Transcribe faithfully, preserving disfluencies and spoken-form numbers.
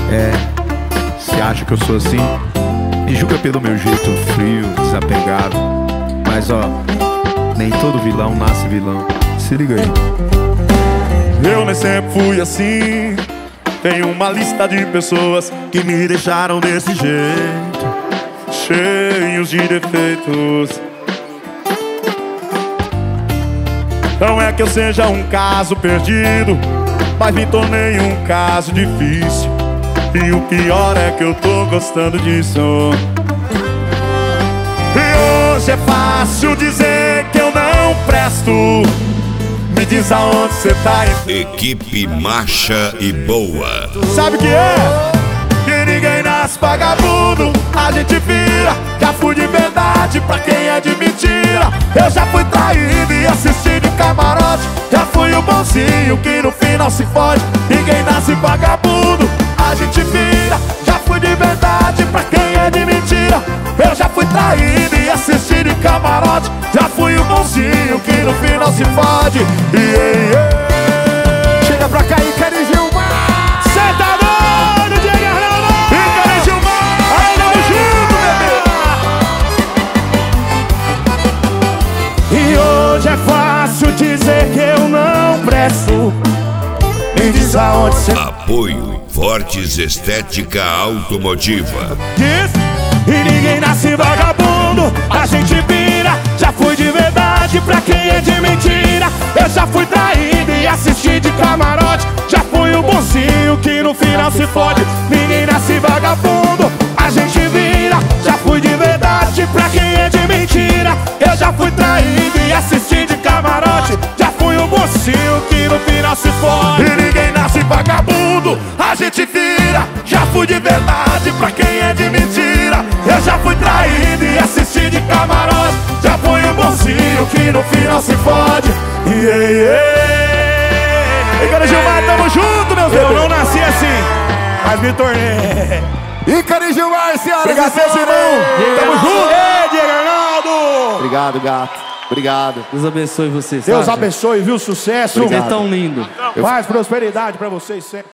É, você acha que eu sou assim? Me julga pelo meu jeito frio, desapegado. Mas ó, nem todo vilão nasce vilão. Se liga aí. Eu nem sempre fui assim. Tenho uma lista de pessoas que me deixaram desse jeito, cheios de defeitos. Não é que eu seja um caso perdido, mas me tornei um caso difícil. E o pior é que eu tô gostando disso. E hoje é fácil dizer que eu não presto. Me diz aonde cê tá indo. Equipe Marcha e Boa. Sabe o que é? Que ninguém nasce vagabundo, a gente vira. Já fui de verdade pra quem é de mentira. Eu já fui traído e assisti de camarote. Já fui o bonzinho que no final se fode. Ninguém nasce vagabundo, a gente vira. Já fui de verdade pra quem é de mentira. Eu já fui traído e assisti de camarote. Já fui o bonzinho que no final se fode. Yeah, yeah. Chega pra cá, Ícaro e Gilmar. Cê tá doido, Diego Arnaldo? Ícaro e Gilmar, aí tamo junto, bebê. E hoje é fácil dizer que eu não presto. Me diz aonde cê... Apoio Fortes Estética Automotiva. Diz. E ninguém nasce vagabundo, a gente vira. Já fui de verdade pra quem é de mentira. Eu já fui traído e assisti de camarote. Já fui o bonzinho que no final se fode. Ninguém nasce vagabundo, a gente vira. Já fui de verdade pra quem é de mentira. Eu já fui traído e assisti de camarote. Já fui o bonzinho que no final se fode. E ninguém nasce vagabundo, a gente vira. Já fui de verdade pra quem é de mentira. Eu já fui traído e assisti de camarote. Já fui o bonzinho que no final se fode. Yeah, yeah. Ícaro e Gilmar, tamo junto, meus Eu bebês. não nasci assim, mas me tornei. Ícaro e Gilmar, senhoras Obrigado, e meus senhores. irmãos. Tamo junto. Ei, Diego Arnaldo. Obrigado, gato. Obrigado. Deus abençoe vocês. Deus tá, abençoe, viu? Sucesso. Você é tão lindo. Mais prosperidade pra vocês sempre.